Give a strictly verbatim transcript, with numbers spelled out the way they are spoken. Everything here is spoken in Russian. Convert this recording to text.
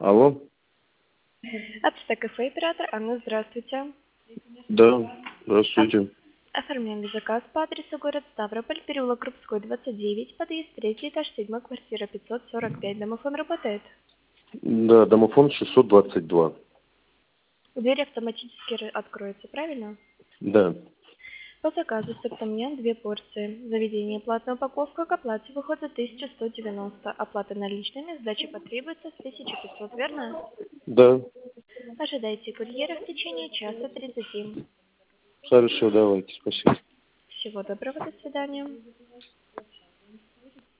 Алло? Ацтек кафе, оператор Анна, здравствуйте. Да, здравствуйте. Оформляем заказ по адресу город Ставрополь, переулок Крупской, двадцать девять, подъезд третий этаж, седьмая квартира, пятьсот сорок пять. Домофон работает. Да, домофон шестьсот двадцать два. Дверь автоматически ра- откроется, правильно? Да. По заказу сортамент две порции. Заведение платная упаковка, к оплате выходит тысяча сто девяносто. Оплата наличными, сдача потребуется с тысячи пятьсот, верно? Да. Ожидайте курьера в течение часа тридцати. Хорошо, давайте, спасибо. Всего доброго, до свидания.